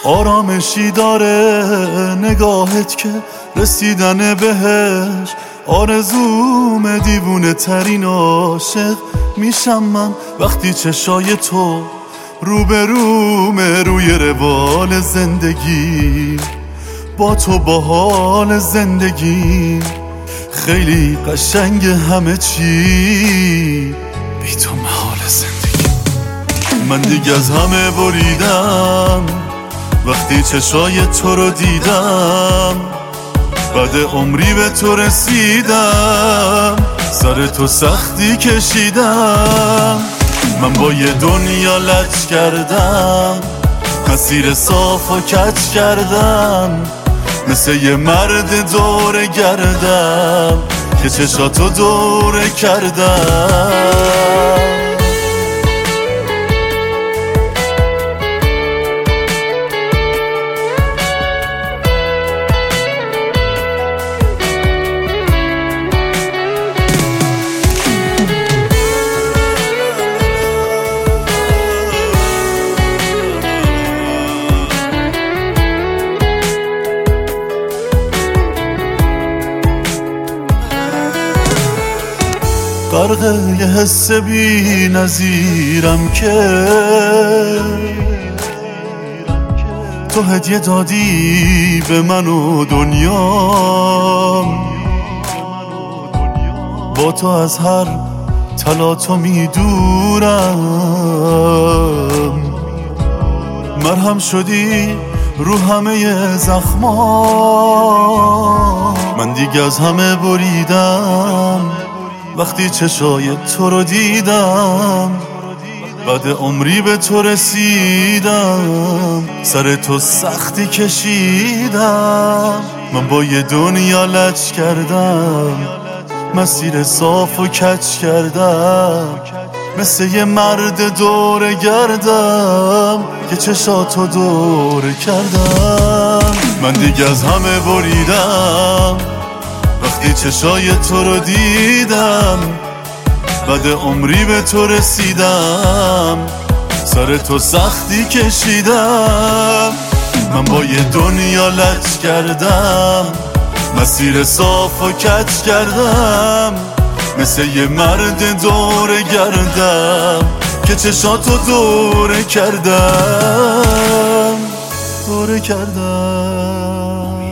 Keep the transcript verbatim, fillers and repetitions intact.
آرامشی داره نگاهت که رسیدن بهش آرزوم دیوونه ترین عاشق میشم من وقتی چشای تو روبرومه روی روال زندگی با تو با حال زندگی خیلی قشنگ همه چی بی تو محال زندگی. من دیگه از همه بریدم وقتی چشای تو رو دیدم بعد عمری به تو رسیدم سر تو سختی کشیدم من با یه دنیا لج کردم مسیر صاف و کج کردم مثل یه مرد دوره گردم که چشاتو دوره کردم. غرق یه حس بی نظیرم که تو هدیه دادی به من و دنیام با تو از هر تلاطمی میدورم مرهم شدی رو همه زخمام من دیگه از همه بریدم وقتی چشای تو رو دیدم بعد عمری به تو رسیدم سر تو سختی کشیدم من با یه دنیا لج کردم مسیر صاف و کج کردم مثل یه مرد دوره گردم که چشاتو دوره کردم من دیگه از همه بریدم وقتی چشای تو رو دیدم بعد عمری به تو رسیدم سر تو سختی کشیدم من با یه دنیا لج کردم مسیر صاف و کج کردم مثل یه مرد دوره گردم که چشاتو دوره کردم دوره کردم.